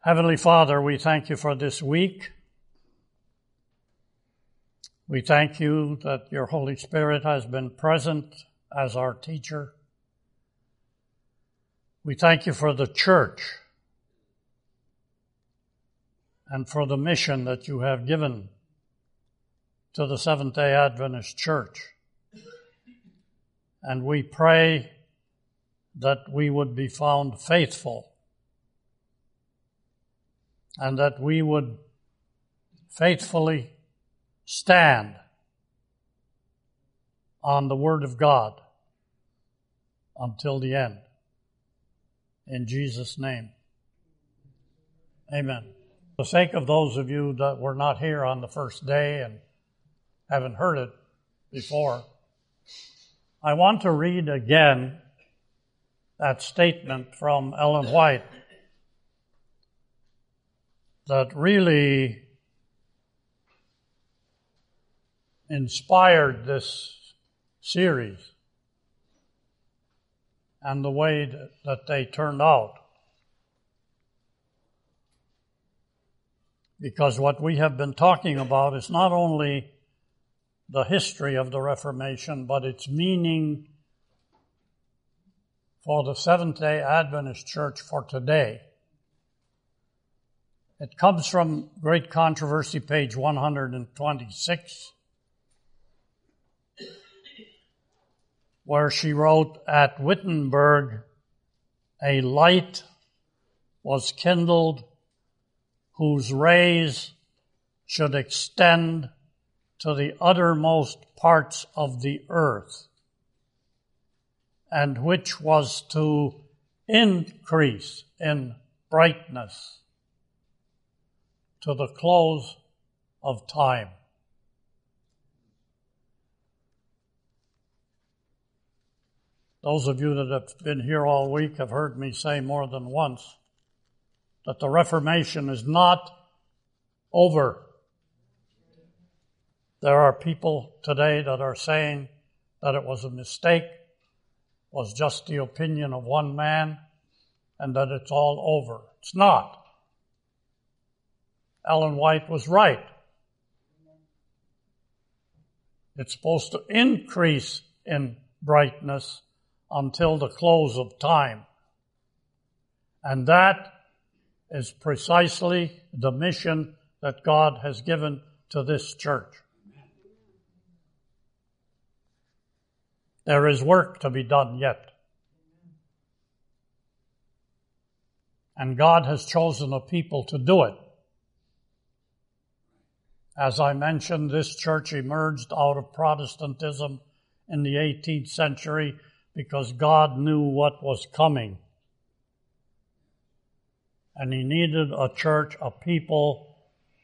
Heavenly Father, we thank you for this week. We thank you that your Holy Spirit has been present as our teacher. We thank you for the church and for the mission that you have given to the Seventh-day Adventist Church. And we pray that we would be found faithful and that we would faithfully stand on the Word of God until the end. In Jesus' name, amen. For the sake of those of you that were not here on the first day and haven't heard it before, I want to read again that statement from Ellen White that really inspired this series and the way that they turned out. Because what we have been talking about is not only the history of the Reformation, but its meaning for the Seventh-day Adventist Church for today. It comes from Great Controversy, page 126, where she wrote, "At Wittenberg, a light was kindled whose rays should extend to the uttermost parts of the earth, and which was to increase in brightness to the close of time." Those of you that have been here all week have heard me say more than once that the Reformation is not over. There are people today that are saying that it was a mistake, was just the opinion of one man, and that it's all over. It's not. Ellen White was right. It's supposed to increase in brightness until the close of time. And that is precisely the mission that God has given to this church. There is work to be done yet. And God has chosen a people to do it. As I mentioned, this church emerged out of Protestantism in the 18th century because God knew what was coming. And He needed a church, a people,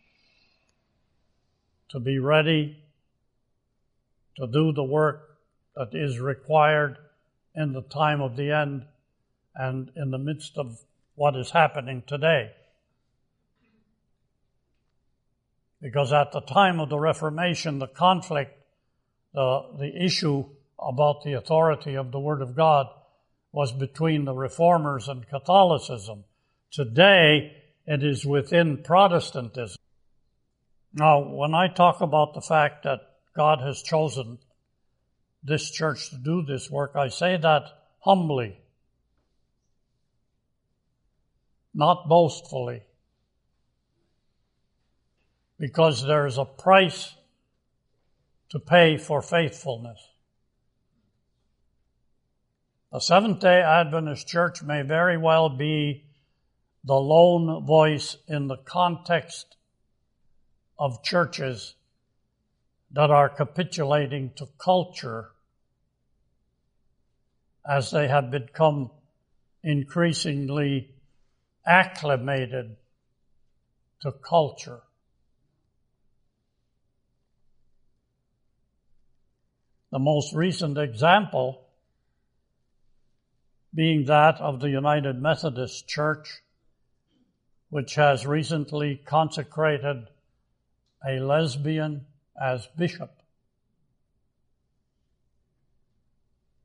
to be ready to do the work that is required in the time of the end and in the midst of what is happening today. Because at the time of the Reformation, the conflict, the issue about the authority of the Word of God was between the Reformers and Catholicism. Today, it is within Protestantism. Now, when I talk about the fact that God has chosen this church to do this work, I say that humbly, not boastfully, because there is a price to pay for faithfulness. The Seventh-day Adventist Church may very well be the lone voice in the context of churches that are capitulating to culture as they have become increasingly acclimated to culture. The most recent example being that of the United Methodist Church, which has recently consecrated a lesbian as bishop.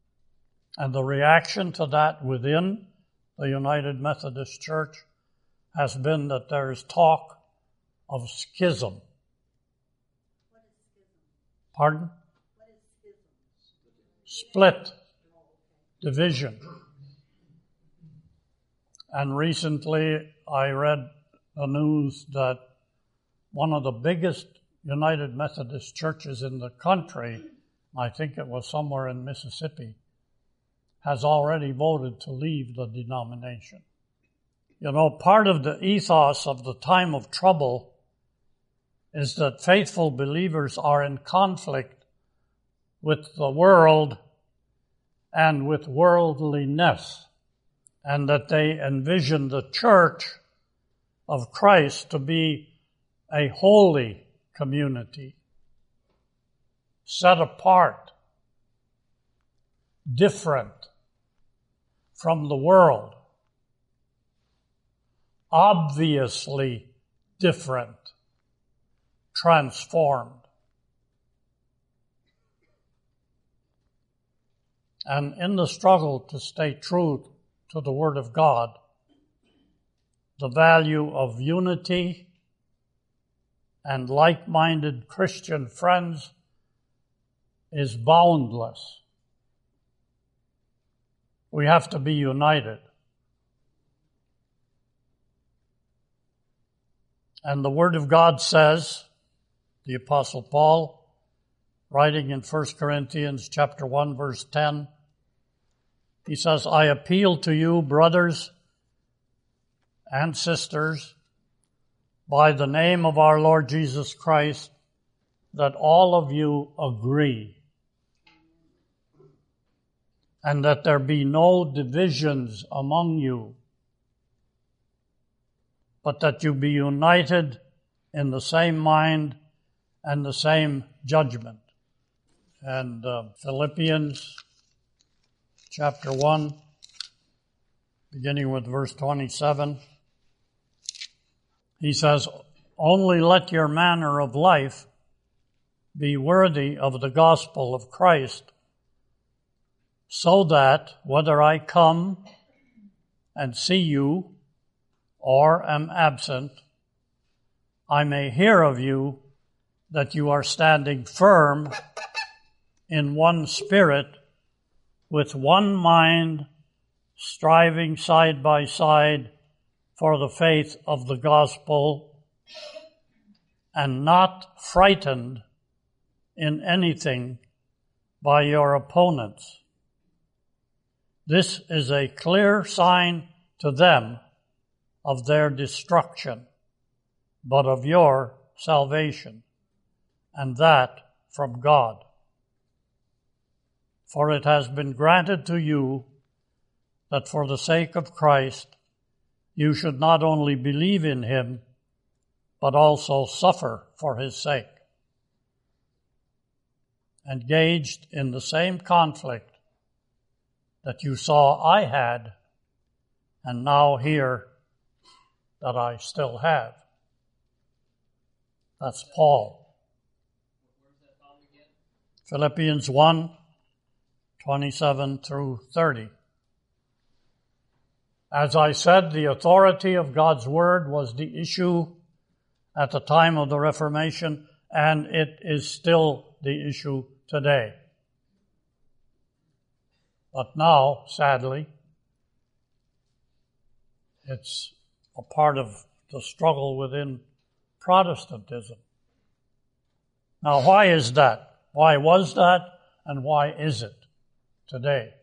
And the reaction to that within the United Methodist Church has been that there is talk of schism. What is schism? Pardon? What is schism? Split. Division. And recently I read the news that one of the biggest United Methodist churches in the country, I think it was somewhere in Mississippi, has already voted to leave the denomination. You know, part of the ethos of the time of trouble is that faithful believers are in conflict with the world and with worldliness, and that they envision the church of Christ to be a holy community, set apart, different from the world, obviously different, transformed. And in the struggle to stay true to the Word of God, the value of unity and like-minded Christian friends is boundless. We have to be united. And the Word of God says, the Apostle Paul, writing in 1 Corinthians chapter 1, verse 10, he says, I appeal to you, brothers and sisters, by the name of our Lord Jesus Christ, that all of you agree, and that there be no divisions among you, but that you be united in the same mind and the same judgment. And Philippians chapter 1, beginning with verse 27, he says, only let your manner of life be worthy of the gospel of Christ, so that whether I come and see you or am absent, I may hear of you that you are standing firm in one spirit, with one mind, striving side by side for the faith of the gospel, and not frightened in anything by your opponents. This is a clear sign to them of their destruction, but of your salvation, and that from God. For it has been granted to you that for the sake of Christ you should not only believe in him, but also suffer for his sake. Engaged in the same conflict that you saw I had, and now hear that I still have. That's Paul. Philippians 1, 27 through 30. As I said, the authority of God's Word was the issue at the time of the Reformation, and it is still the issue today. But now, sadly, it's a part of the struggle within Protestantism. Now, why is that? Why was that? And why is it today?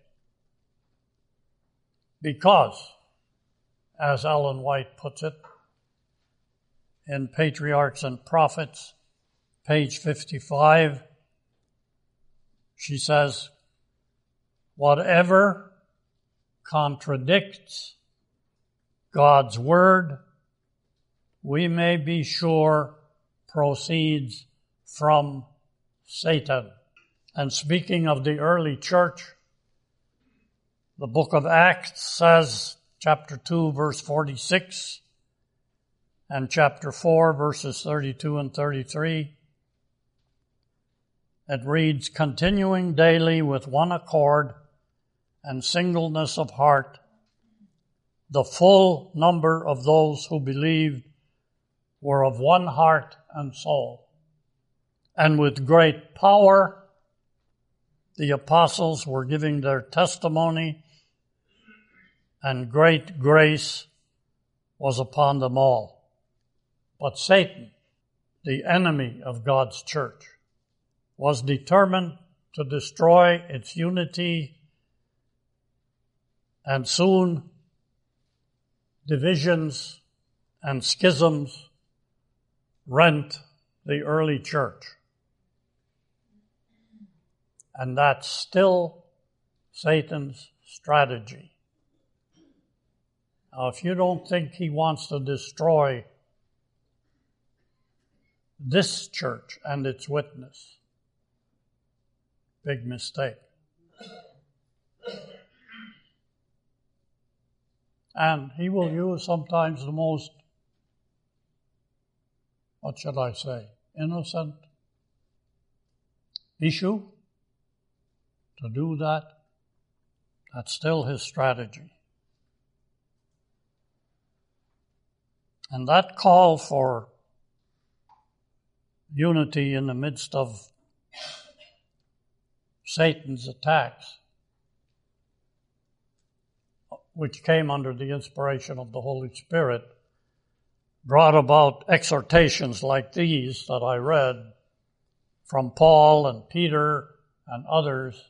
Because, as Ellen White puts it, in Patriarchs and Prophets, page 55, she says, whatever contradicts God's Word, we may be sure proceeds from Satan. And speaking of the early church, the book of Acts says, chapter 2, verse 46, and chapter 4, verses 32 and 33, it reads, continuing daily with one accord and singleness of heart, the full number of those who believed were of one heart and soul. And with great power, the apostles were giving their testimony, and great grace was upon them all. But Satan, the enemy of God's church, was determined to destroy its unity, and soon divisions and schisms rent the early church. And that's still Satan's strategy. Now, if you don't think he wants to destroy this church and its witness, big mistake. And he will use sometimes the most, what should I say, innocent issue to do that. That's still his strategy. And that call for unity in the midst of Satan's attacks, which came under the inspiration of the Holy Spirit, brought about exhortations like these that I read from Paul and Peter and others,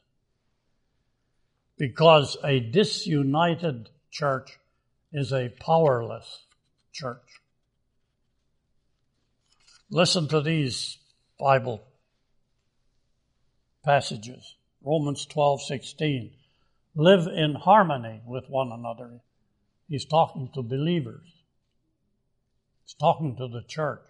because a disunited church is a powerless church. Listen to these Bible passages. Romans 12:16. Live in harmony with one another. He's talking to believers. He's talking to the church.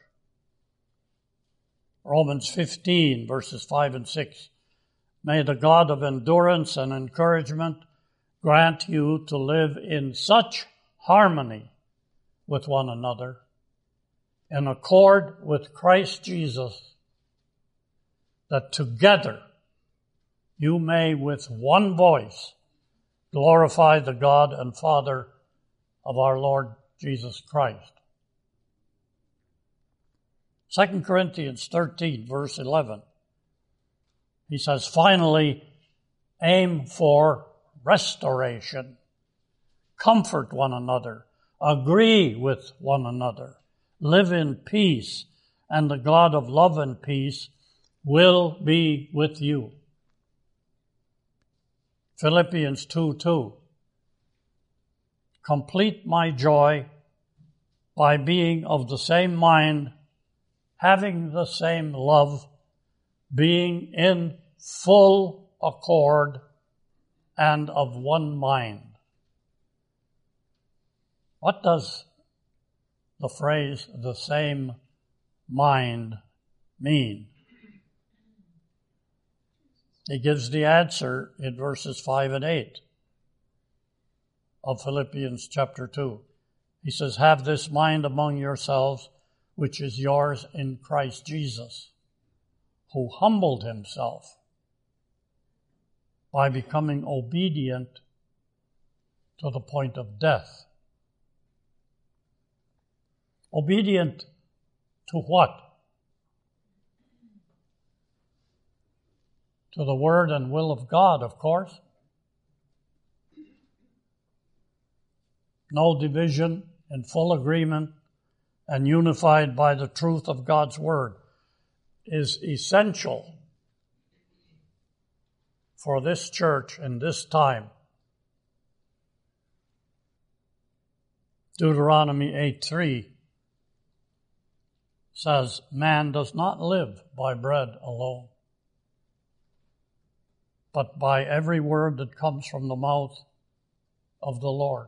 Romans 15, verses 5 and 6. May the God of endurance and encouragement grant you to live in such harmony with one another, in accord with Christ Jesus, that together you may with one voice glorify the God and Father of our Lord Jesus Christ. 2 Corinthians 13, verse 11. He says, finally, aim for restoration. Comfort one another. Agree with one another. Live in peace, and the God of love and peace will be with you. Philippians 2:2. Complete my joy by being of the same mind, having the same love, being in full accord and of one mind. What does the phrase, the same mind, mean? He gives the answer in verses 5 and 8 of Philippians chapter 2. He says, have this mind among yourselves, which is yours in Christ Jesus, who humbled himself by becoming obedient to the point of death. Obedient to what? To the word and will of God, of course. No division, in full agreement and unified by the truth of God's word is essential for this church in this time. Deuteronomy 8:3 says, man does not live by bread alone, but by every word that comes from the mouth of the Lord.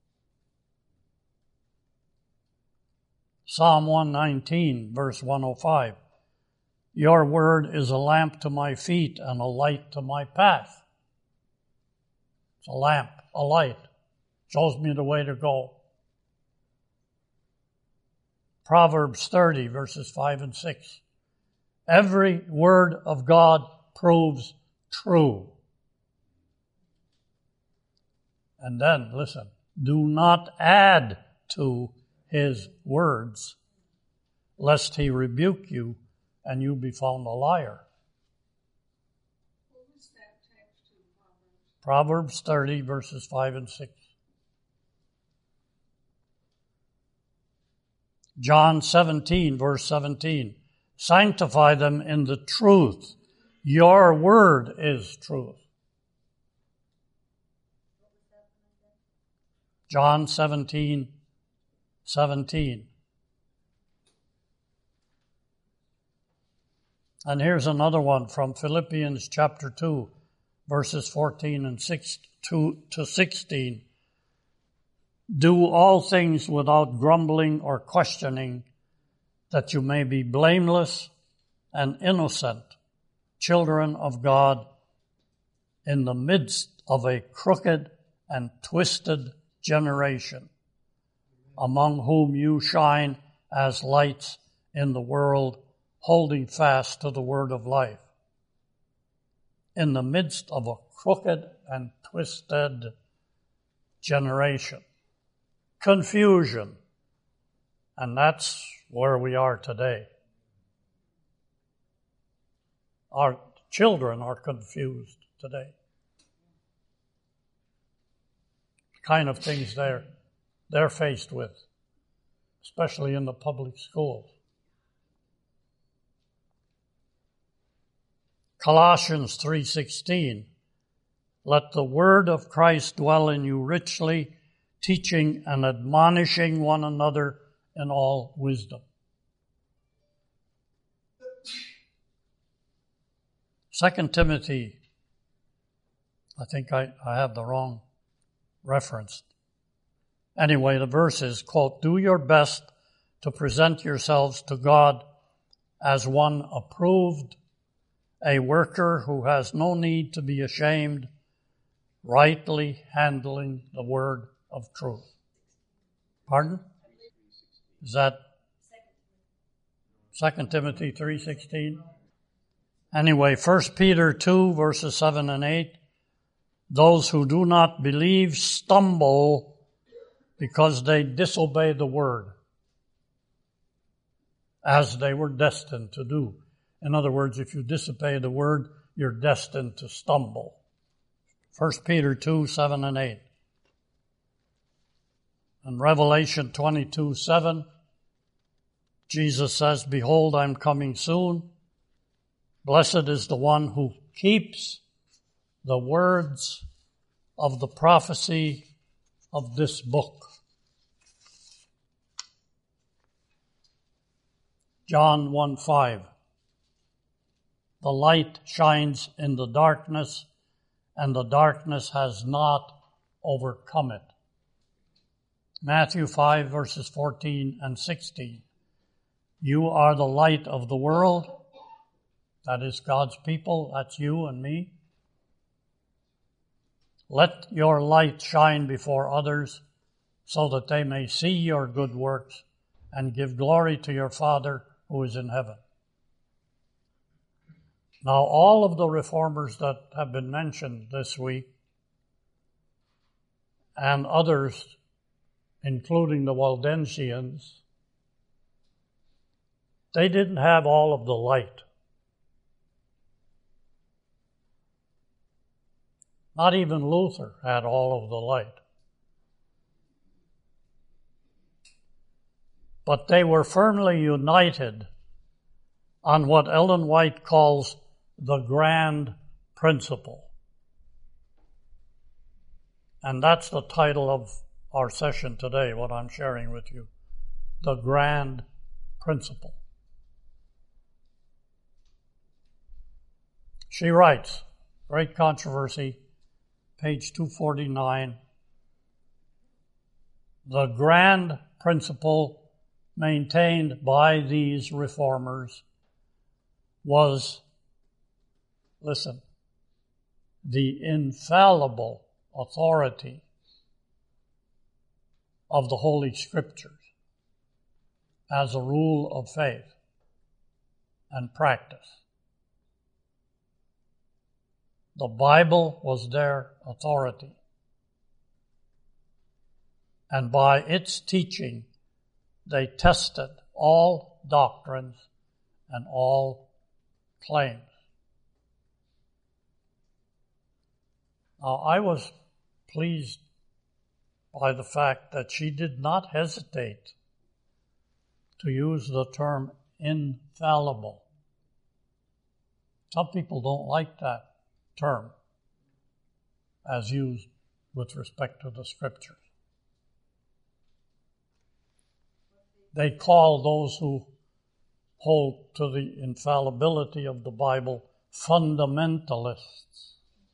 Psalm 119, verse 105. Your word is a lamp to my feet and a light to my path. It's a lamp, a light. Shows me the way to go. Proverbs 30, verses 5 and 6. Every word of God proves true. And then, listen, Do not add to his words, lest he rebuke you and you be found a liar. What was that text in Proverbs Proverbs? 30, verses 5 and 6. John 17, verse 17. Sanctify them in the truth. Your word is truth. John 17, 17. And here's another one from Philippians chapter 2, verses 14 and 2 to 16. Do all things without grumbling or questioning, that you may be blameless and innocent, children of God, in the midst of a crooked and twisted generation, among whom you shine as lights in the world, holding fast to the word of life. In the midst of a crooked and twisted generation. Confusion. And that's where we are today. Our children are confused today. The kind of things they're faced with, especially in the public schools. Colossians 3:16. Let the word of Christ dwell in you richly, teaching and admonishing one another in all wisdom. 2 Timothy, I think I have the wrong reference. Anyway, the verse is, quote, do your best to present yourselves to God as one approved, a worker who has no need to be ashamed, rightly handling the word of truth. Pardon? Is that 2 Timothy 3:16? Anyway, 1 Peter 2, verses 7 and 8. Those who do not believe stumble because they disobey the word, as they were destined to do. In other words, if you disobey the word, you're destined to stumble. 1 Peter 2, 7 and 8. In Revelation 22:7, Jesus says, behold, I'm coming soon. Blessed is the one who keeps the words of the prophecy of this book. John 1:5. The light shines in the darkness, and the darkness has not overcome it. Matthew 5, verses 14 and 16. You are the light of the world. That is God's people. That's you and me. Let your light shine before others, so that they may see your good works and give glory to your Father who is in heaven. Now, all of the reformers that have been mentioned this week, and others, including the Waldensians, they didn't have all of the light. Not even Luther had all of the light. But they were firmly united on what Ellen White calls the grand principle. And that's the title of our session today, what I'm sharing with you. The grand principle. She writes, Great Controversy, page 249, the grand principle maintained by these reformers was, listen, the infallible authority of the Holy Scriptures as a rule of faith and practice. The Bible was their authority. and by its teaching they tested all doctrines and all claims. Now, I was pleased by the fact that she did not hesitate to use the term infallible. Some people don't like that term as used with respect to the Scriptures. They call those who hold to the infallibility of the Bible fundamentalists.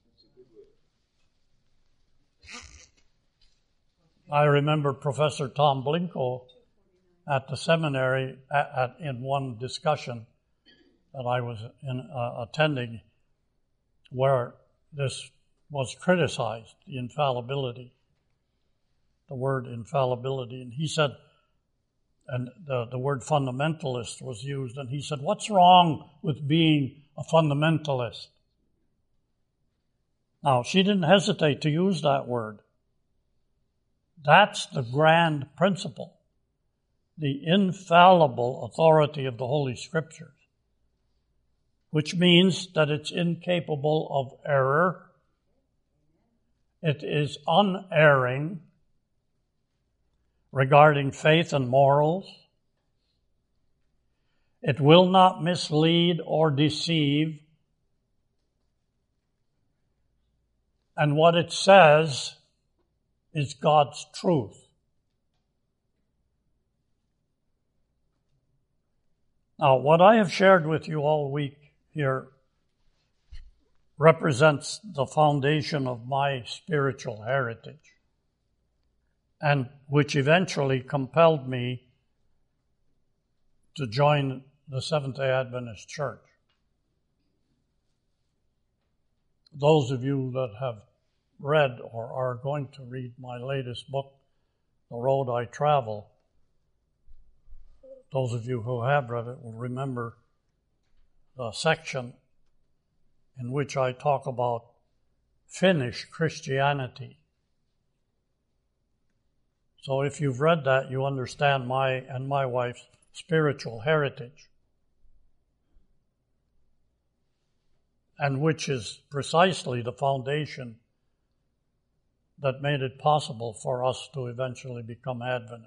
I remember Professor Tom Blinko at the seminary in one discussion that I was attending where this was criticized, the infallibility, the word infallibility. And he said, and the word fundamentalist was used, and he said, what's wrong with being a fundamentalist? Now, she didn't hesitate to use that word. That's the grand principle, the infallible authority of the Holy Scriptures, which means that it's incapable of error. It is unerring regarding faith and morals. It will not mislead or deceive. And what it says is God's truth. Now, what I have shared with you all week here represents the foundation of my spiritual heritage, and which eventually compelled me to join the Seventh-day Adventist Church. Those of you that have read or are going to read my latest book, The Road I Travel, those of you who have read it will remember the section in which I talk about Finnish Christianity. So if you've read that, you understand my and my wife's spiritual heritage, and which is precisely the foundation that made it possible for us to eventually become Adventists.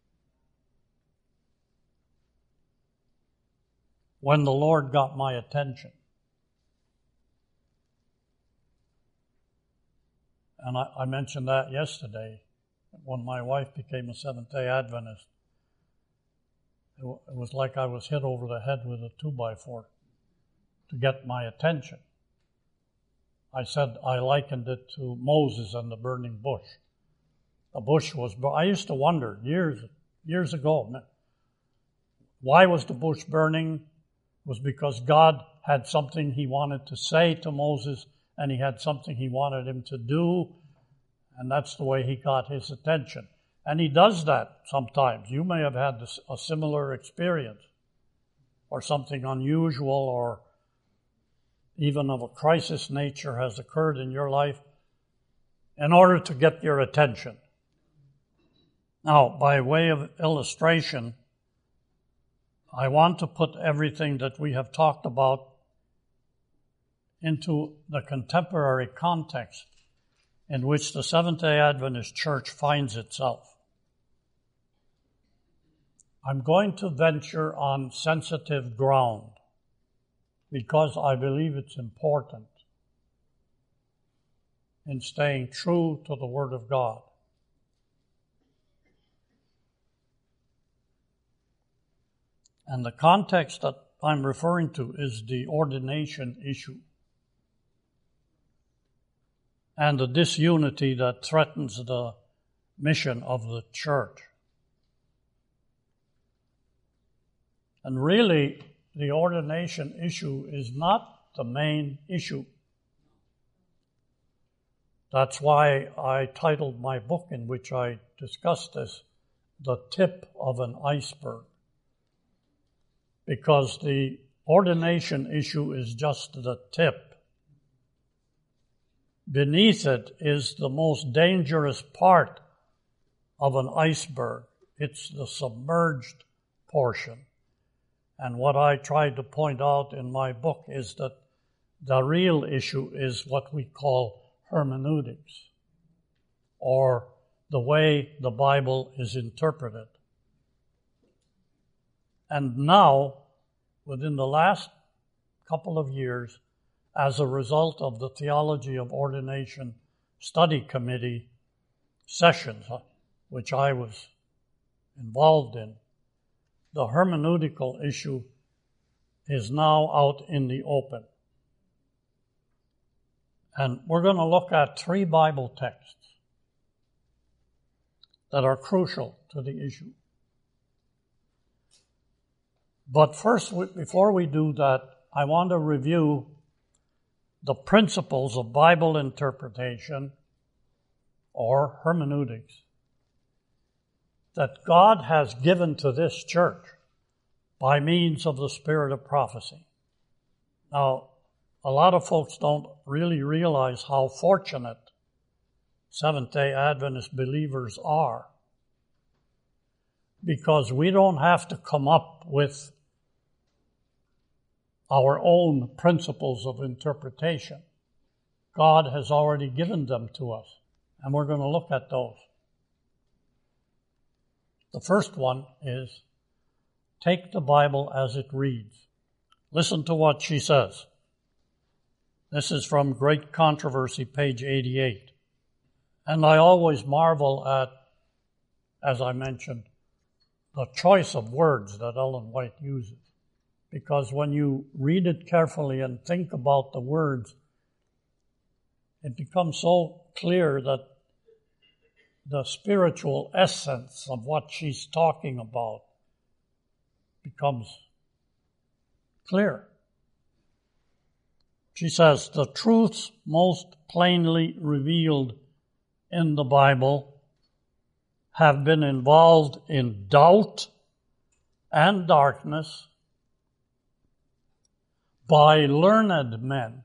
When the Lord got my attention, and I mentioned that yesterday, when my wife became a Seventh-day Adventist, it was like I was hit over the head with a 2x4 to get my attention. I said I likened it to Moses and the burning bush. The bush was, I used to wonder years ago, why was the bush burning? It was because God had something he wanted to say to Moses, and he had something he wanted him to do, and that's the way he got his attention. And he does that sometimes. You may have had a similar experience, or something unusual or even of a crisis nature has occurred in your life in order to get your attention. Now, by way of illustration, I want to put everything that we have talked about into the contemporary context in which the Seventh-day Adventist Church finds itself. I'm going to venture on sensitive ground because I believe it's important in staying true to the Word of God. And the context that I'm referring to is the ordination issue and the disunity that threatens the mission of the church. And really, the ordination issue is not the main issue. That's why I titled my book, in which I discussed this, The Tip of an Iceberg. Because the ordination issue is just the tip. Beneath it is the most dangerous part of an iceberg. It's the submerged portion. And what I tried to point out in my book is that the real issue is what we call hermeneutics, or the way the Bible is interpreted. And now, within the last couple of years, as a result of the Theology of Ordination Study Committee sessions, which I was involved in, the hermeneutical issue is now out in the open. And we're going to look at 3 Bible texts that are crucial to the issue. But first, before we do that, I want to review the principles of Bible interpretation, or hermeneutics, that God has given to this church by means of the spirit of prophecy. Now, a lot of folks don't really realize how fortunate Seventh-day Adventist believers are, because we don't have to come up with our own principles of interpretation. God has already given them to us, and we're going to look at those. The first one is, take the Bible as it reads. Listen to what she says. This is from Great Controversy, page 88. And I always marvel at, as I mentioned, the choice of words that Ellen White uses. Because when you read it carefully and think about the words, it becomes so clear that the spiritual essence of what she's talking about becomes clear. She says, the truths most plainly revealed in the Bible have been involved in doubt and darkness by learned men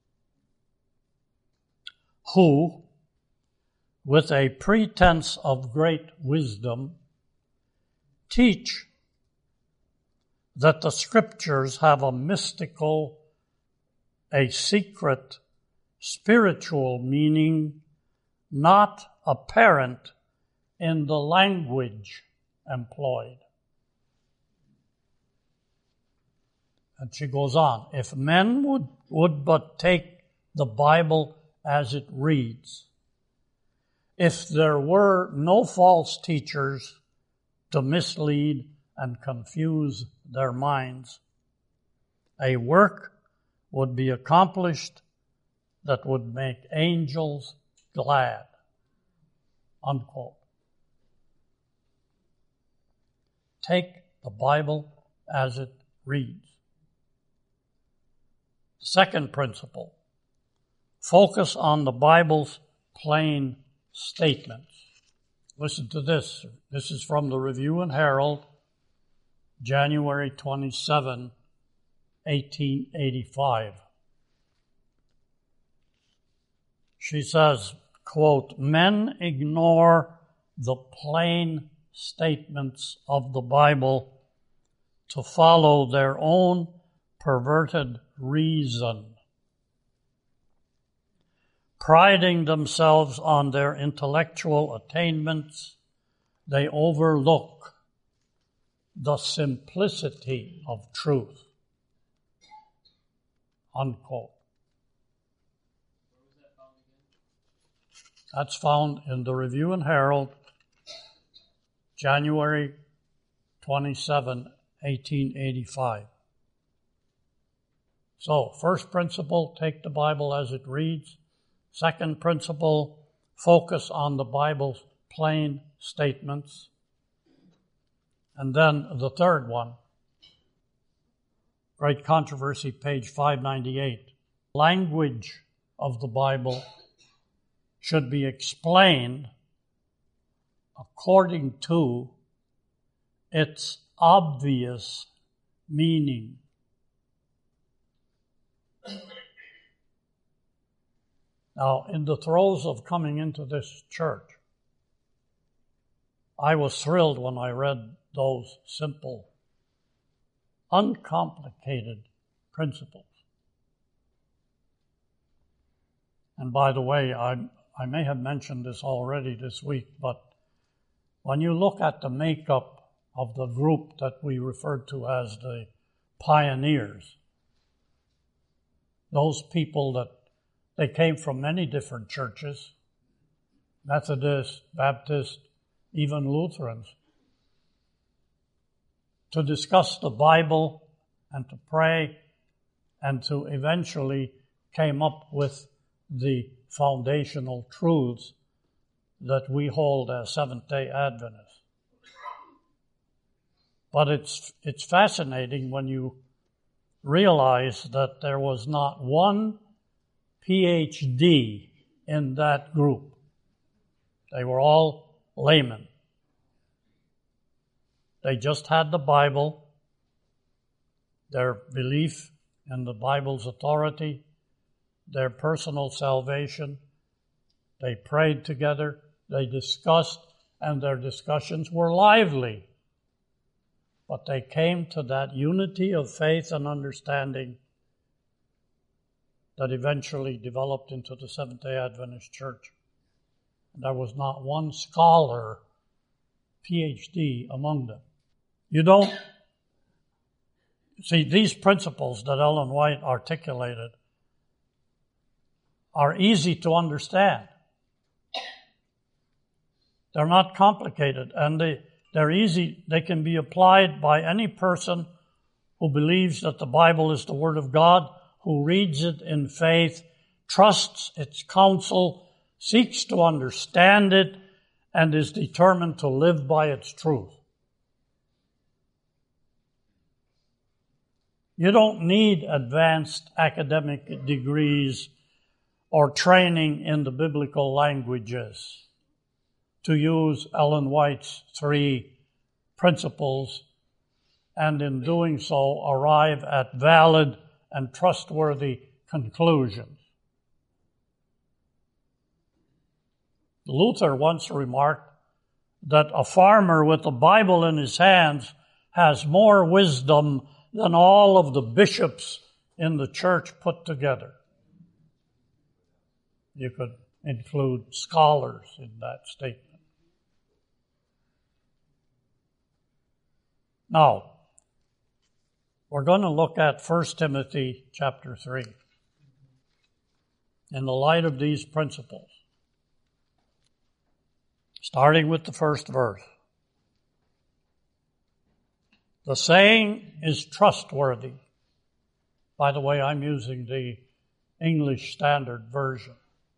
who, with a pretense of great wisdom, teach that the Scriptures have a mystical, a secret, spiritual meaning not apparent in the language employed. And she goes on, if men would but take the Bible as it reads, if there were no false teachers to mislead and confuse their minds, a work would be accomplished that would make angels glad. Unquote. Take the Bible as it reads. Second principle, focus on the Bible's plain statements. Listen to this. This is from the Review and Herald, January 27, 1885. She says, quote, men ignore the plain statements of the Bible to follow their own perverted reason. Priding themselves on their intellectual attainments, they overlook the simplicity of truth. Unquote. That's found in the Review and Herald, January 27, 1885. So, first principle, take the Bible as it reads. Second principle, focus on the Bible's plain statements. And then the third one, Great Controversy, page 598. Language of the Bible should be explained according to its obvious meaning. Now, in the throes of coming into this church, I was thrilled when I read those simple, uncomplicated principles. And by the way, I may have mentioned this already this week, but when you look at the makeup of the group that we referred to as the pioneers, those people that they came from many different churches, Methodist, Baptist, even Lutherans, to discuss the Bible and to pray and to eventually came up with the foundational truths that we hold as Seventh-day Adventists. But it's fascinating when you realize that there was not one PhD in that group. They were all laymen. They just had the Bible, their belief in the Bible's authority, their personal salvation. They prayed together, they discussed, and their discussions were lively. But they came to that unity of faith and understanding that eventually developed into the Seventh-day Adventist Church. And there was not one scholar, PhD, among them. You don't see these principles that Ellen White articulated are easy to understand. They're not complicated, and they're easy. They can be applied by any person who believes that the Bible is the Word of God, who reads it in faith, trusts its counsel, seeks to understand it, and is determined to live by its truth. You don't need advanced academic degrees or training in the biblical languages to use Ellen White's 3 principles, and in doing so arrive at valid and trustworthy conclusions. Luther once remarked that a farmer with a Bible in his hands has more wisdom than all of the bishops in the church put together. You could include scholars in that statement. Now, we're going to look at 1 Timothy chapter 3 in the light of these principles, starting with the first verse. The saying is trustworthy. By the way, I'm using the English Standard Version.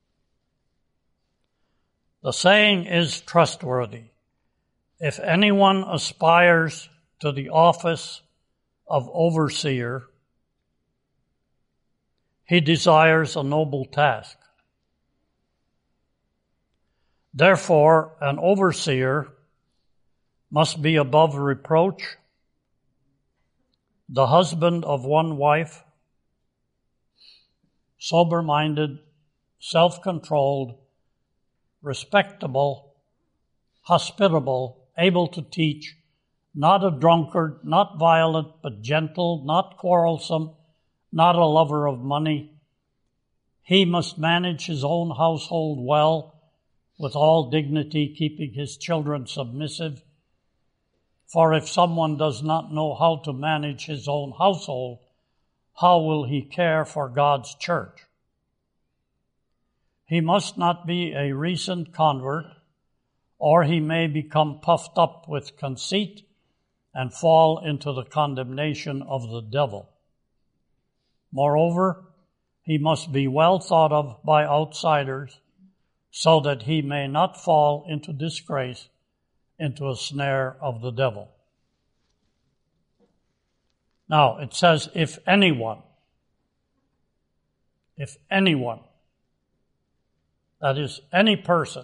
The saying is trustworthy. If anyone aspires to the office of overseer, he desires a noble task. Therefore, an overseer must be above reproach, the husband of one wife, sober-minded, self-controlled, respectable, hospitable, able to teach, not a drunkard, not violent, but gentle, not quarrelsome, not a lover of money. He must manage his own household well, with all dignity, keeping his children submissive. For if someone does not know how to manage his own household, how will he care for God's church? He must not be a recent convert, or he may become puffed up with conceit and fall into the condemnation of the devil. Moreover, he must be well thought of by outsiders, so that he may not fall into disgrace, into a snare of the devil. Now, it says, if anyone, that is, any person,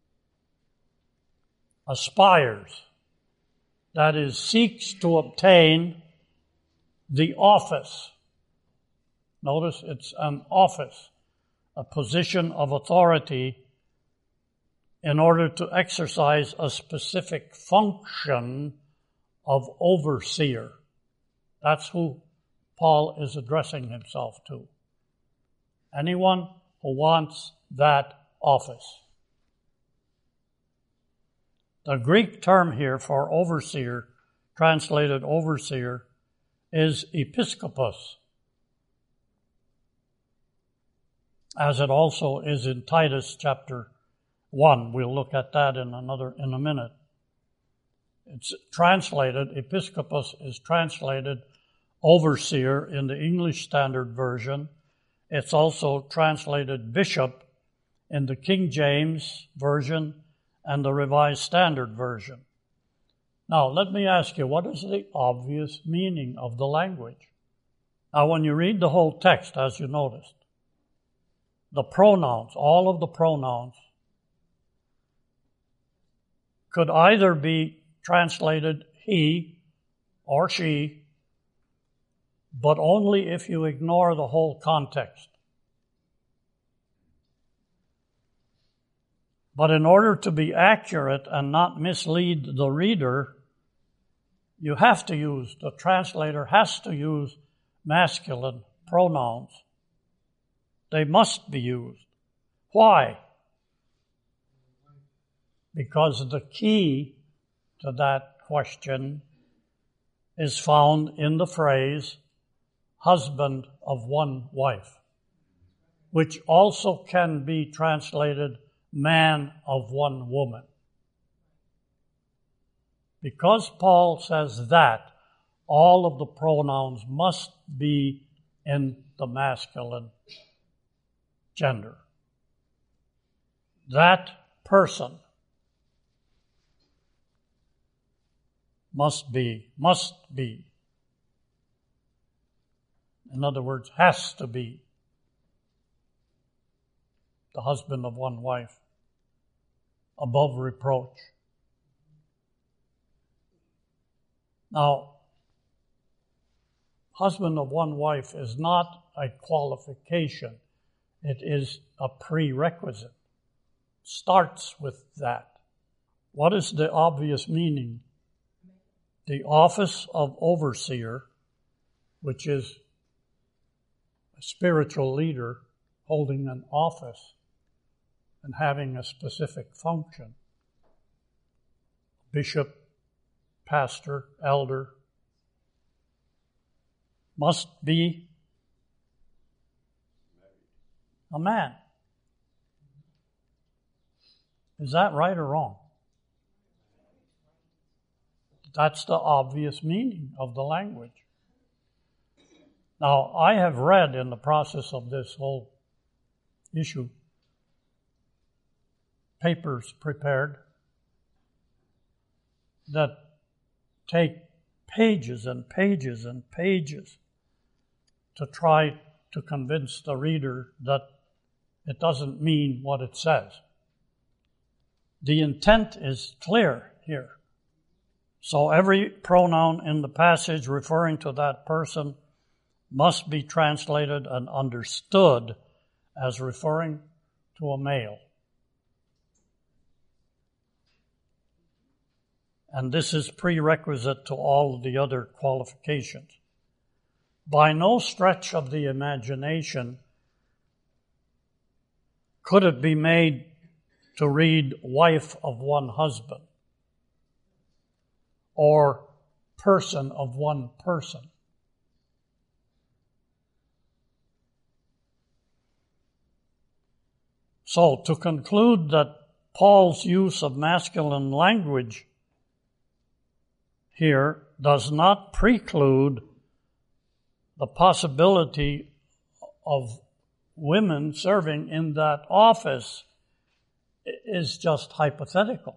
aspires, that is, seeks to obtain the office. Notice it's an office, a position of authority in order to exercise a specific function of overseer. That's who Paul is addressing himself to. Anyone who wants that office. The Greek term here for overseer, translated overseer, is episkopos, as it also is in Titus chapter 1. We'll look at that in a minute. It's translated, episkopos is translated overseer in the English Standard Version. It's also translated bishop in the King James Version and the Revised Standard Version. Now, let me ask you, what is the obvious meaning of the language? Now, when you read the whole text, as you noticed, the pronouns, all of the pronouns, could either be translated he or she, but only if you ignore the whole context. But in order to be accurate and not mislead the reader, the translator has to use masculine pronouns. They must be used. Why? Because the key to that question is found in the phrase, husband of one wife, which also can be translated man of one woman. Because Paul says that, all of the pronouns must be in the masculine gender. That person must be. In other words, has to be the husband of one wife, above reproach. Now, husband of one wife is not a qualification. It is a prerequisite. Starts with that. What is the obvious meaning? The office of overseer, which is a spiritual leader holding an office and having a specific function. Bishop, pastor, elder, must be a man. Is that right or wrong? That's the obvious meaning of the language. Now, I have read in the process of this whole issue papers prepared that take pages and pages and pages to try to convince the reader that it doesn't mean what it says. The intent is clear here. So every pronoun in the passage referring to that person must be translated and understood as referring to a male. And this is prerequisite to all the other qualifications. By no stretch of the imagination could it be made to read wife of one husband or person of one person. So, to conclude that Paul's use of masculine language here does not preclude the possibility of women serving in that office is just hypothetical.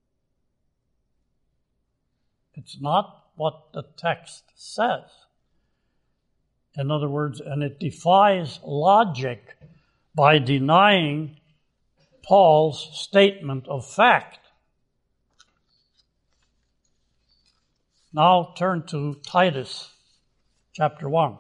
It's not what the text says. In other words, and it defies logic by denying Paul's statement of fact. Now turn to Titus chapter 1.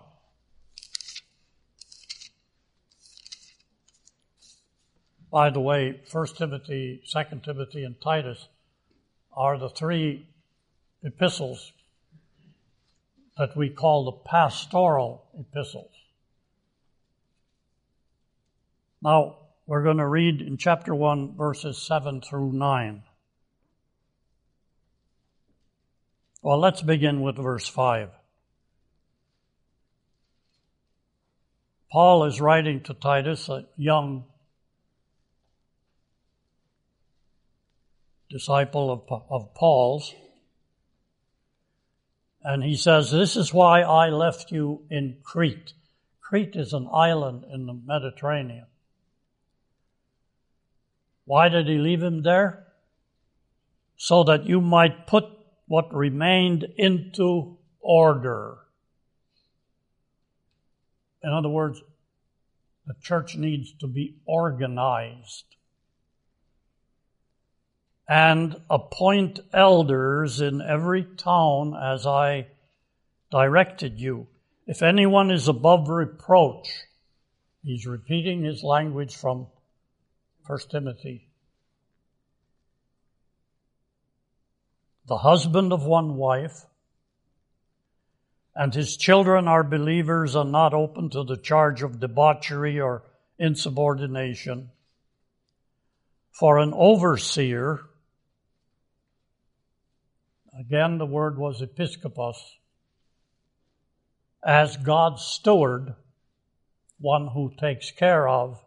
By the way, 1 Timothy, 2 Timothy, and Titus are the three epistles that we call the pastoral epistles. Now, we're going to read in chapter 1, verses 7 through 9. Well, let's begin with verse 5. Paul is writing to Titus, a young disciple of Paul's, and he says, "This is why I left you in Crete." Crete is an island in the Mediterranean. Why did he leave him there? So that you might put what remained into order. In other words, the church needs to be organized. And appoint elders in every town as I directed you. If anyone is above reproach, he's repeating his language from 1 Timothy. The husband of one wife, and his children are believers and not open to the charge of debauchery or insubordination. For an overseer, again the word was episkopos, as God's steward, one who takes care of,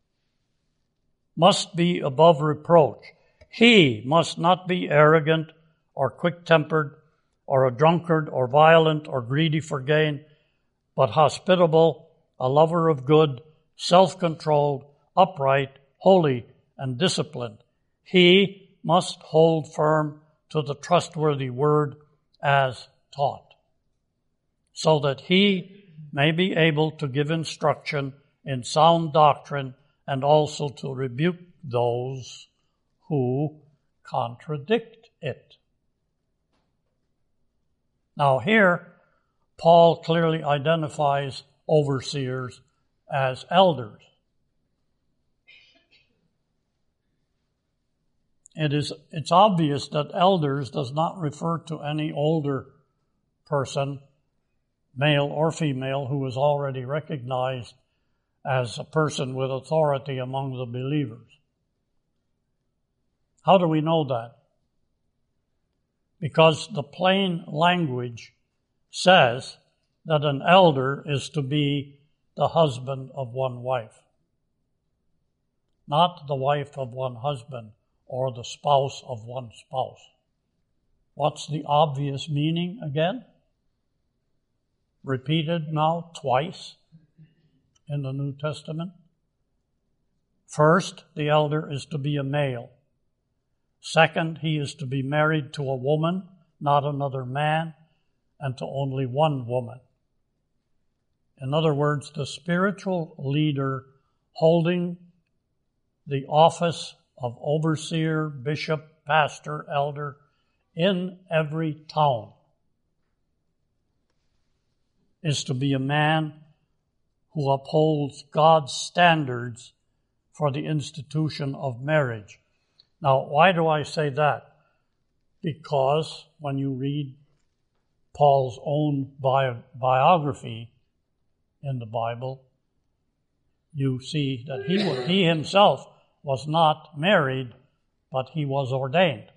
must be above reproach. He must not be arrogant or quick-tempered or a drunkard or violent or greedy for gain, but hospitable, a lover of good, self-controlled, upright, holy, and disciplined. He must hold firm to the trustworthy word as taught, so that he may be able to give instruction in sound doctrine and also to rebuke those who contradict it. Now here, Paul clearly identifies overseers as elders. It's obvious that elders does not refer to any older person, male or female, who is already recognized as a person with authority among the believers. How do we know that? Because the plain language says that an elder is to be the husband of one wife, not the wife of one husband or the spouse of one spouse. What's the obvious meaning again? Repeated now twice in the New Testament. First, the elder is to be a male. Second, he is to be married to a woman, not another man, and to only one woman. In other words, the spiritual leader holding the office of overseer, bishop, pastor, elder in every town is to be a man who upholds God's standards for the institution of marriage. Now, why do I say that? Because when you read Paul's own biography in the Bible, you see that he himself was not married, but he was ordained.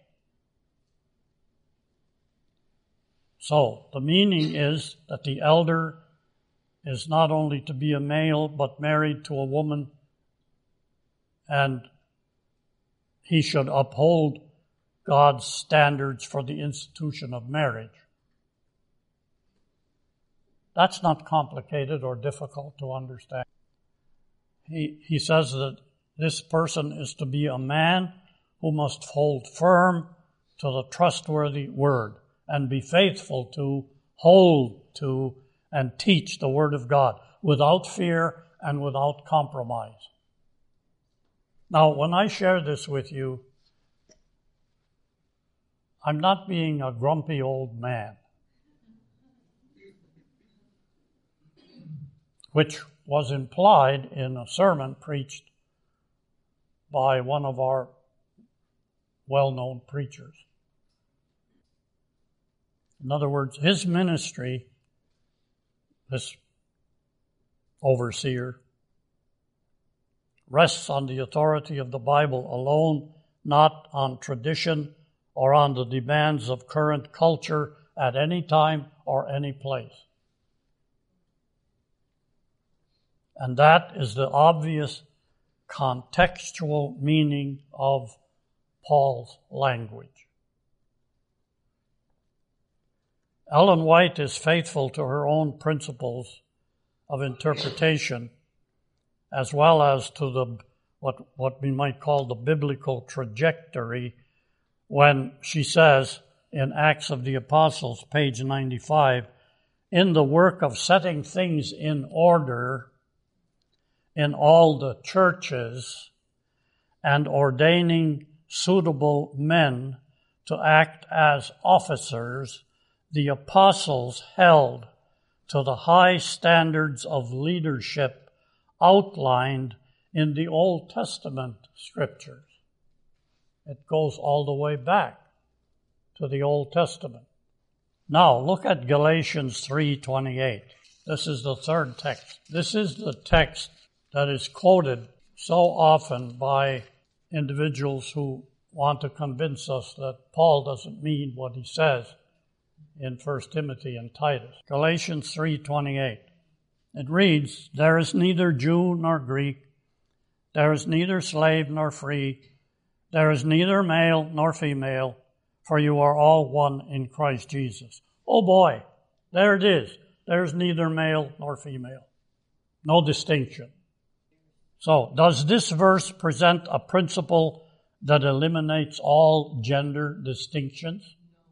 So, the meaning is that the elder is not only to be a male, but married to a woman, and he should uphold God's standards for the institution of marriage. That's not complicated or difficult to understand. He says that this person is to be a man who must hold firm to the trustworthy word and be faithful to, hold to, and teach the word of God without fear and without compromise. Now, when I share this with you, I'm not being a grumpy old man, which was implied in a sermon preached by one of our well-known preachers. In other words, his ministry, this overseer, rests on the authority of the Bible alone, not on tradition or on the demands of current culture at any time or any place. And that is the obvious contextual meaning of Paul's language. Ellen White is faithful to her own principles of interpretation, as well as to the what we might call the biblical trajectory, when she says in Acts of the Apostles, page 95, in the work of setting things in order in all the churches and ordaining suitable men to act as officers, the apostles held to the high standards of leadership outlined in the Old Testament scriptures. It goes all the way back to the Old Testament. Now, look at Galatians 3:28. This is the third text. This is the text that is quoted so often by individuals who want to convince us that Paul doesn't mean what he says in 1 Timothy and Titus. Galatians 3:28. It reads, there is neither Jew nor Greek, there is neither slave nor free, there is neither male nor female, for you are all one in Christ Jesus. Oh boy, there it is. There's neither male nor female. No distinction. So, does this verse present a principle that eliminates all gender distinctions?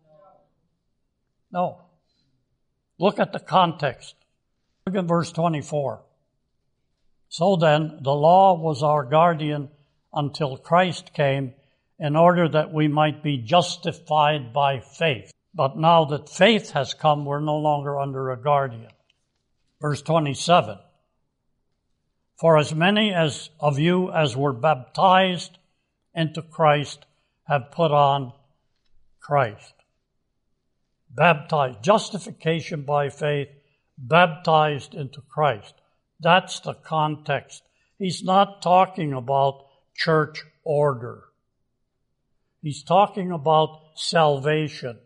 No. Look at the context. Look at verse 24. So then, the law was our guardian until Christ came, in order that we might be justified by faith. But now that faith has come, we're no longer under a guardian. Verse 27. For as many as of you as were baptized into Christ have put on Christ. Baptized, justification by faith, baptized into Christ. That's the context. He's not talking about church order. He's talking about salvation.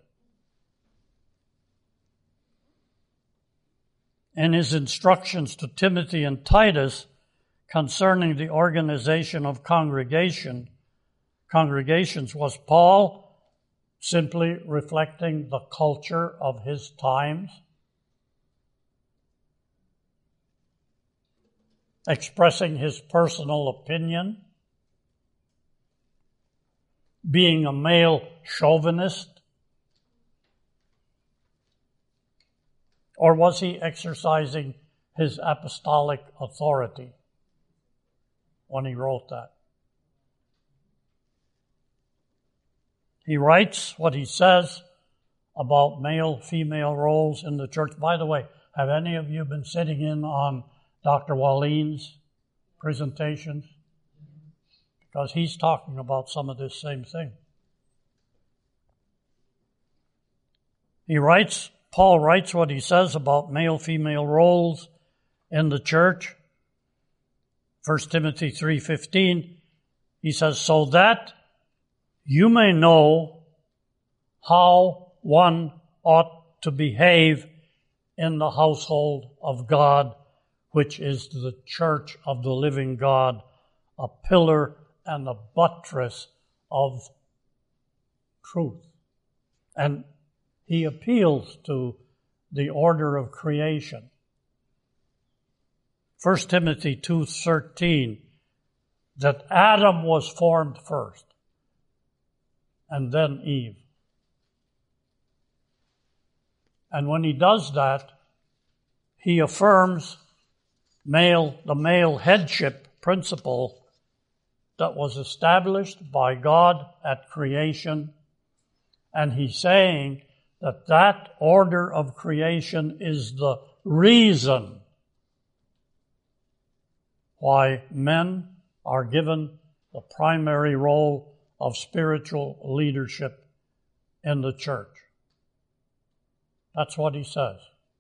In his instructions to Timothy and Titus concerning the organization of congregations, was Paul simply reflecting the culture of his times? Expressing his personal opinion? Being a male chauvinist? Or was he exercising his apostolic authority when he wrote that? He writes what he says about male-female roles in the church. By the way, have any of you been sitting in on Dr. Wallin's presentations? Because he's talking about some of this same thing. Paul writes what he says about male-female roles in the church. 1 Timothy 3:15, he says, so that you may know how one ought to behave in the household of God, which is the church of the living God, a pillar and a buttress of truth. And he appeals to the order of creation. 1 Timothy 2:13, that Adam was formed first, and then Eve. And when he does that, he affirms the male headship principle that was established by God at creation. And he's saying that order of creation is the reason why men are given the primary role of spiritual leadership in the church. That's what he says.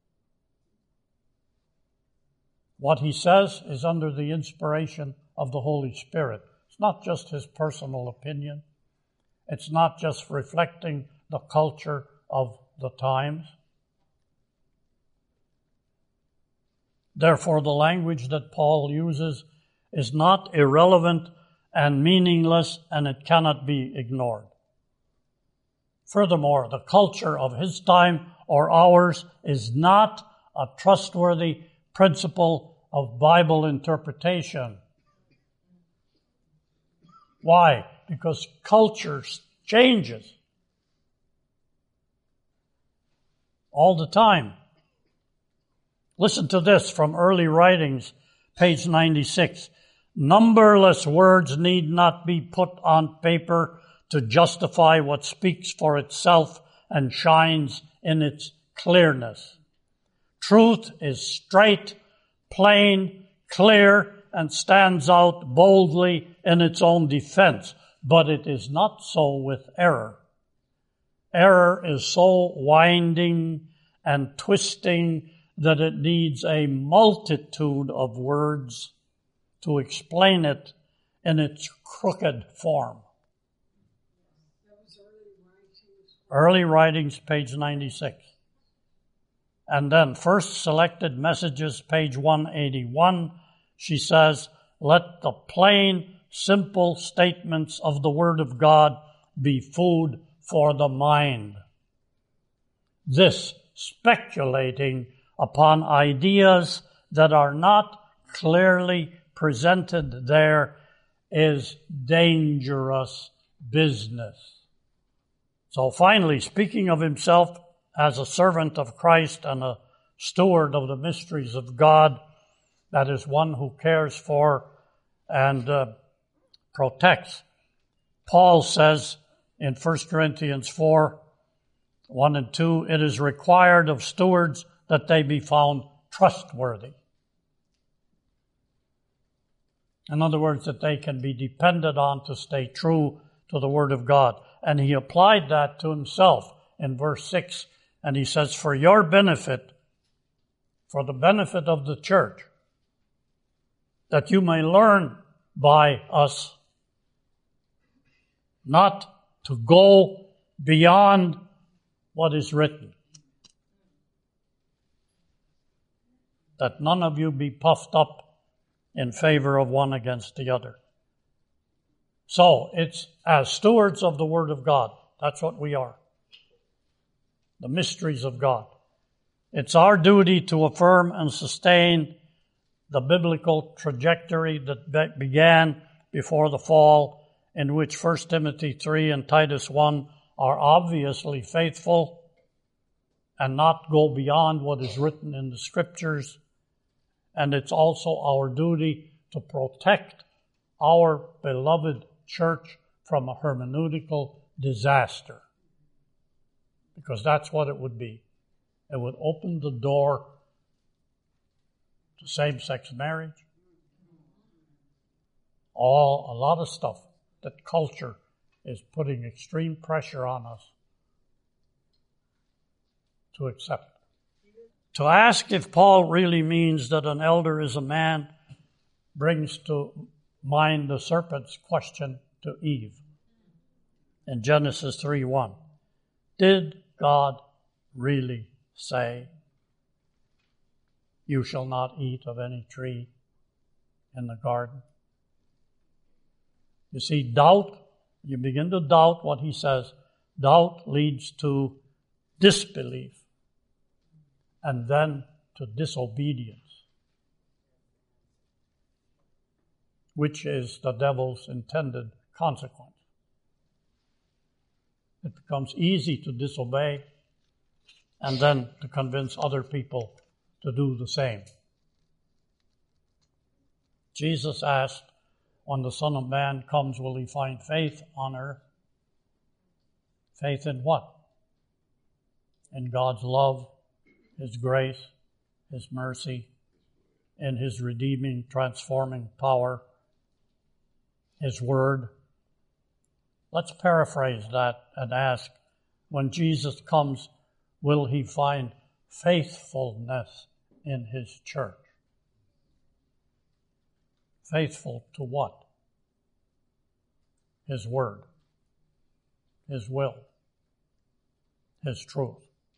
What he says is under the inspiration of the Holy Spirit. It's not just his personal opinion. It's not just reflecting the culture of the times. Therefore, the language that Paul uses is not irrelevant and meaningless, and it cannot be ignored. Furthermore, the culture of his time or ours is not a trustworthy principle of Bible interpretation. Why? Because culture changes all the time. Listen to this from Early Writings, page 96. Numberless words need not be put on paper to justify what speaks for itself and shines in its clearness. Truth is straight, plain, clear, and stands out boldly in its own defense. But it is not so with error. Error is so winding and twisting that it needs a multitude of words to explain it in its crooked form. That was Early Writings, page 96. And then First Selected Messages, page 181, she says, let the plain, simple statements of the Word of God be food for the mind. This speculating upon ideas that are not clearly presented there is dangerous business. So finally, speaking of himself as a servant of Christ and a steward of the mysteries of God, that is one who cares for and protects, Paul says in 1 Corinthians 4, 1 and 2, it is required of stewards that they be found trustworthy. In other words, that they can be depended on to stay true to the Word of God. And he applied that to himself in verse 6. And he says, for your benefit, for the benefit of the church, that you may learn by us not to go beyond what is written. That none of you be puffed up in favor of one against the other. So, it's as stewards of the Word of God. That's what we are. The mysteries of God. It's our duty to affirm and sustain the biblical trajectory that began before the fall, in which 1 Timothy 3 and Titus 1 are obviously faithful and not go beyond what is written in the Scriptures. And it's also our duty to protect our beloved church from a hermeneutical disaster. Because that's what it would be. It would open the door to same-sex marriage. A lot of stuff that culture is putting extreme pressure on us to accept. To ask if Paul really means that an elder is a man brings to mind the serpent's question to Eve in Genesis 3:1. Did God really say, you shall not eat of any tree in the garden? You see, doubt, you begin to doubt what he says. Doubt leads to disbelief and then to disobedience, which is the devil's intended consequence. It becomes easy to disobey and then to convince other people to do the same. Jesus asked, when the Son of Man comes, will he find faith on earth? Faith in what? In God's love, His grace, His mercy, in His redeeming, transforming power, His Word. Let's paraphrase that and ask, when Jesus comes, will He find faithfulness in His church? Faithful to what? His Word, His will, His truth.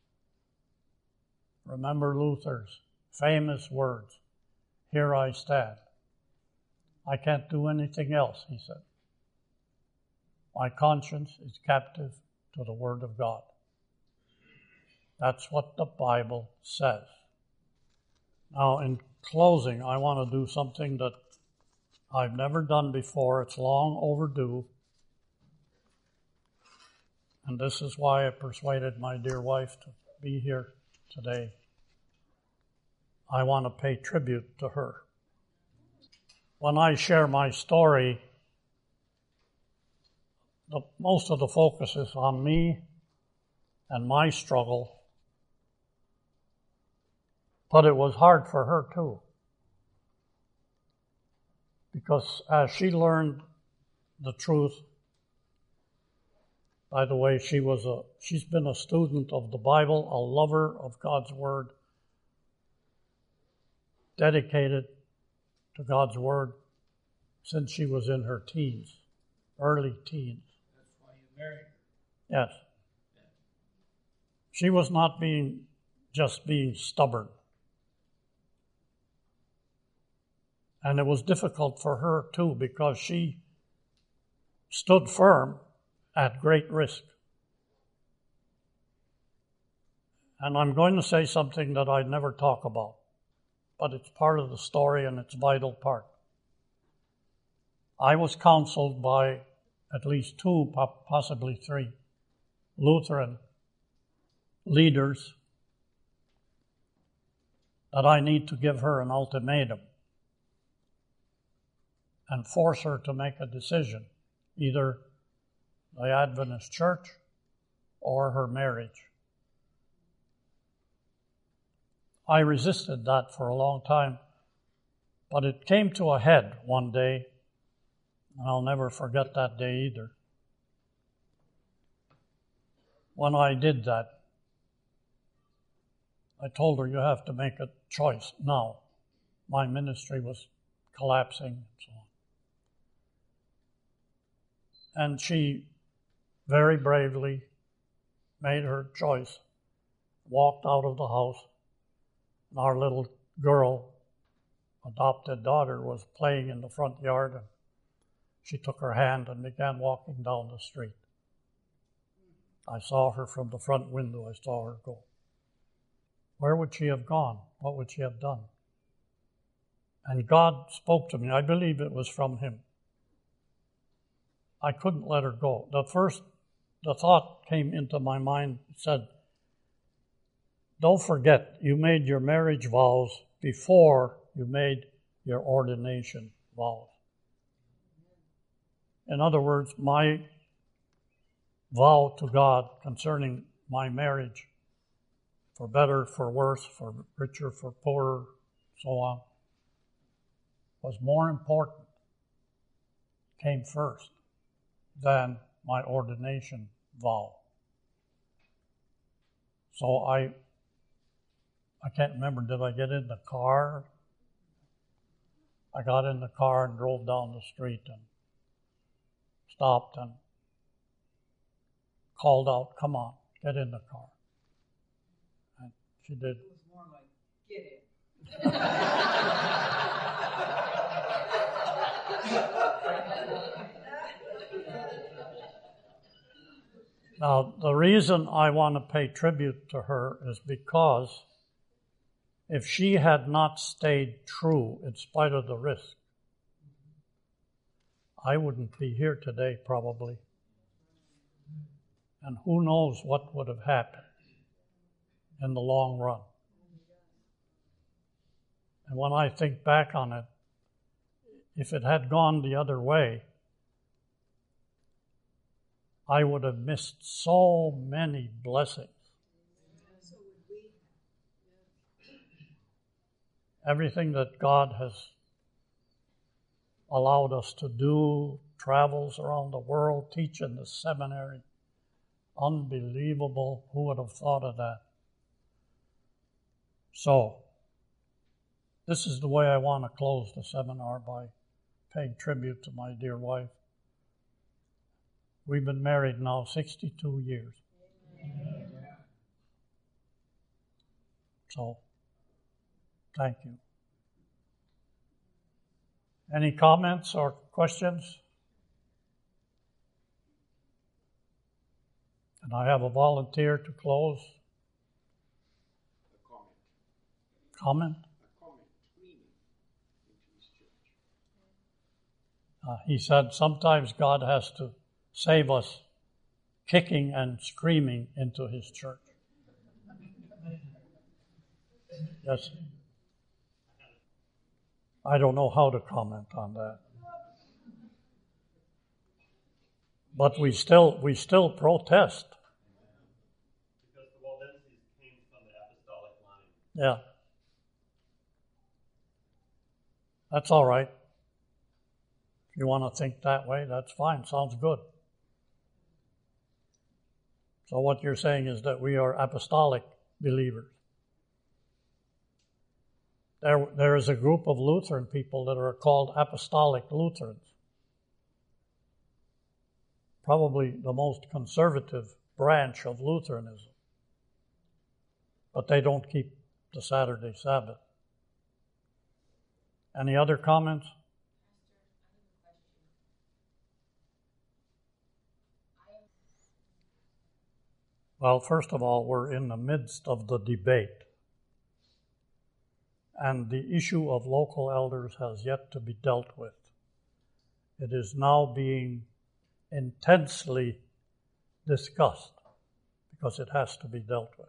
Remember Luther's famous words, "Here I stand. I can't do anything else," he said. "My conscience is captive to the Word of God." That's what the Bible says. Now, in closing, I want to do something that I've never done before. It's long overdue. And this is why I persuaded my dear wife to be here today. I want to pay tribute to her. When I share my story, most of the focus is on me and my struggle. But it was hard for her too. Because as she learned the truth, by the way, she's been a student of the Bible, a lover of God's Word, dedicated to God's Word since she was in her teens, early teens. That's why you married her. Yes. She was not just being stubborn. And it was difficult for her too, because she stood firm at great risk. And I'm going to say something that I'd never talk about, but it's part of the story and it's a vital part. I was counseled by at least 2, possibly 3 Lutheran leaders that I need to give her an ultimatum and force her to make a decision, either the Adventist church or her marriage. I resisted that for a long time, but it came to a head one day, and I'll never forget that day either. When I did that, I told her, "You have to make a choice now." My ministry was collapsing and so on. And she very bravely made her choice, walked out of the house, and our little girl, adopted daughter, was playing in the front yard, and she took her hand and began walking down the street. I saw her from the front window. I saw her go. Where would she have gone? What would she have done? And God spoke to me. I believe it was from Him. I couldn't let her go. The thought came into my mind, said, "Don't forget, you made your marriage vows before you made your ordination vows." In other words, my vow to God concerning my marriage, for better, for worse, for richer, for poorer, so on, was more important, came first, than my ordination vow. So I can't remember, did I get in the car? I got in the car and drove down the street and stopped and called out, "Come on, get in the car." And she did. It was more like, "Get it." Now, the reason I want to pay tribute to her is because if she had not stayed true in spite of the risk, I wouldn't be here today probably. And who knows what would have happened in the long run. And when I think back on it, if it had gone the other way, I would have missed so many blessings. So would we. Everything that God has allowed us to do, travels around the world, teach in the seminary. Unbelievable. Who would have thought of that? So, this is the way I want to close the seminar, by paying tribute to my dear wife. We've been married now 62 years. So, thank you. Any comments or questions? And I have a volunteer to close. Comment? He said sometimes God has to save us kicking and screaming into His church. Yes. I don't know how to comment on that. But we still protest. Because the Waldenses came from the apostolic line. Yeah. That's all right. If you want to think that way, that's fine. Sounds good. So what you're saying is that we are apostolic believers. There is a group of Lutheran people that are called apostolic Lutherans. Probably the most conservative branch of Lutheranism. But they don't keep the Saturday Sabbath. Any other comments? Well, first of all, we're in the midst of the debate. And the issue of local elders has yet to be dealt with. It is now being intensely discussed because it has to be dealt with.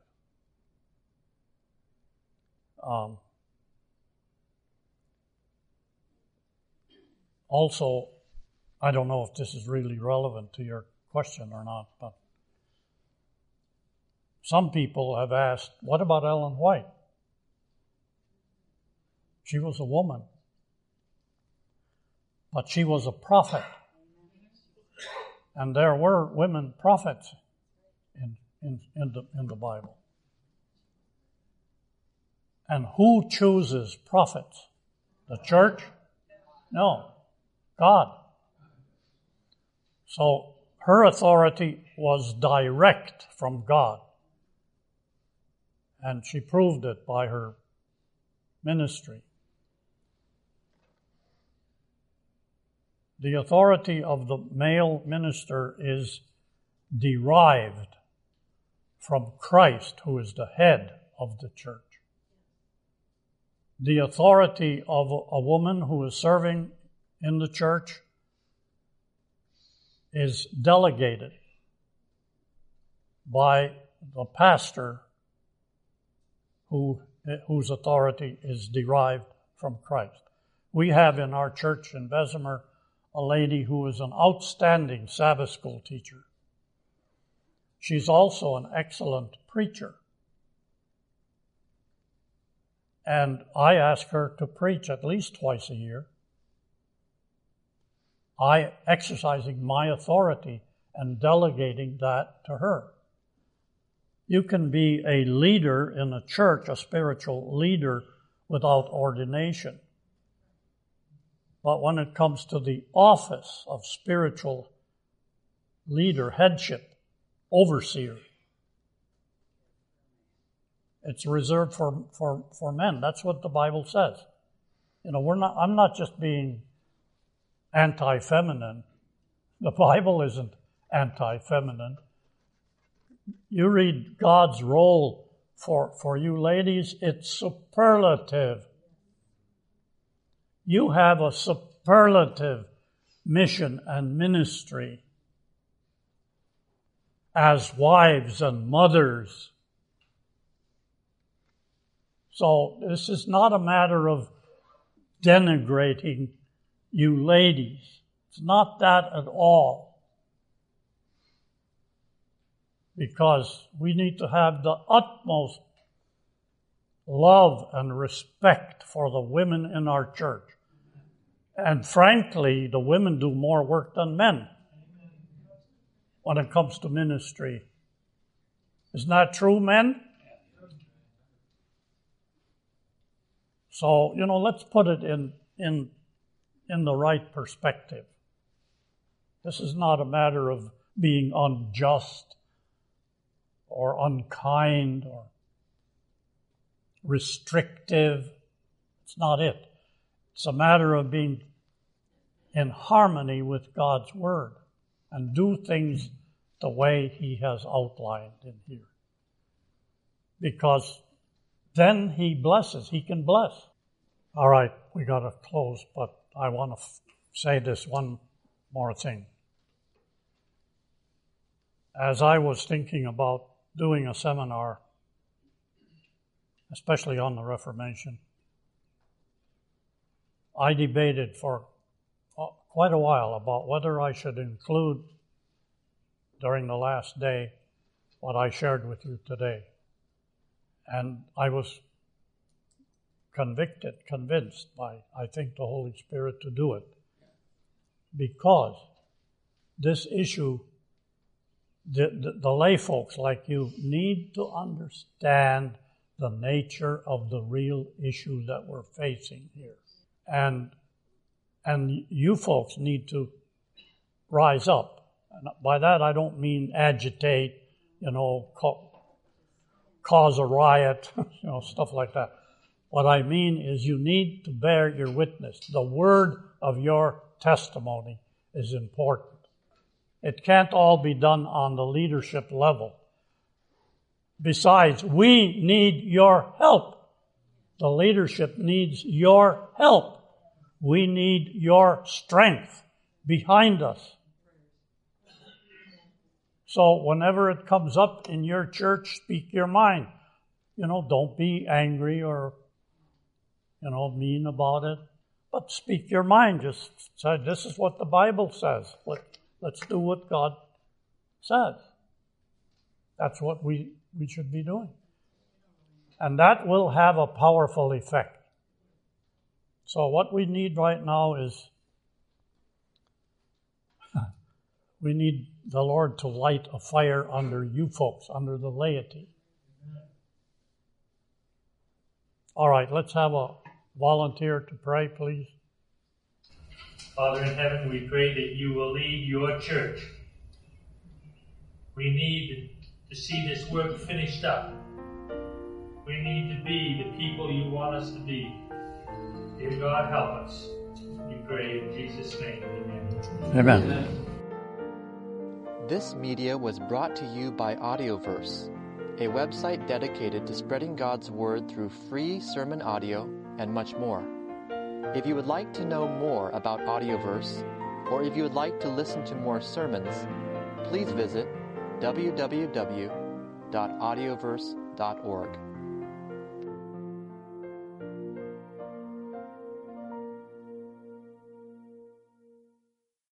Also, I don't know if this is really relevant to your question or not, but some people have asked, what about Ellen White? She was a woman, but she was a prophet. And there were women prophets in the Bible. And who chooses prophets? The church? No, God. So her authority was direct from God. And she proved it by her ministry. The authority of the male minister is derived from Christ, who is the head of the church. The authority of a woman who is serving in the church is delegated by the pastor whose authority is derived from Christ. We have in our church in Bessemer a lady who is an outstanding Sabbath school teacher. She's also an excellent preacher. And I ask her to preach at least twice a year. I exercising my authority and delegating that to her. You can be a leader in a church, a spiritual leader, without ordination. But when it comes to the office of spiritual leader, headship, overseer, it's reserved for men. That's what the Bible says. You know, I'm not just being anti-feminine. The Bible isn't anti-feminine. You read God's role for you ladies, it's superlative. You have a superlative mission and ministry as wives and mothers. So this is not a matter of denigrating you ladies. It's not that at all. Because we need to have the utmost love and respect for the women in our church. And frankly, the women do more work than men when it comes to ministry. Isn't that true, men? So, let's put it in the right perspective. This is not a matter of being unjust or unkind or restrictive. It's not it. It's a matter of being in harmony with God's Word and do things the way He has outlined in here. Because then He blesses. He can bless. All right, we got to close, but I want to say this one more thing. As I was thinking about doing a seminar, especially on the Reformation, I debated for quite a while about whether I should include during the last day what I shared with you today. And I was convinced by, I think, the Holy Spirit to do it. Because this issue, the lay folks like you need to understand the nature of the real issue that we're facing here. And you folks need to rise up. And by that I don't mean agitate, cause a riot, stuff like that. What I mean is you need to bear your witness. The word of your testimony is important. It can't all be done on the leadership level. Besides, we need your help. The leadership needs your help. We need your strength behind us. So whenever it comes up in your church, speak your mind. Don't be angry or, mean about it. But speak your mind. Just say, this is what the Bible says. Let's do what God says. That's what we should be doing. And that will have a powerful effect. So what we need right now is we need the Lord to light a fire under you folks, under the laity. All right, let's have a volunteer to pray, please. Father in heaven, we pray that you will lead your church. We need to see this work finished up. We need to be the people you want us to be. Dear God, help us. We pray in Jesus' name. Amen. Amen. This media was brought to you by Audioverse, a website dedicated to spreading God's Word through free sermon audio and much more. If you would like to know more about Audioverse, or if you would like to listen to more sermons, please visit www.audioverse.org.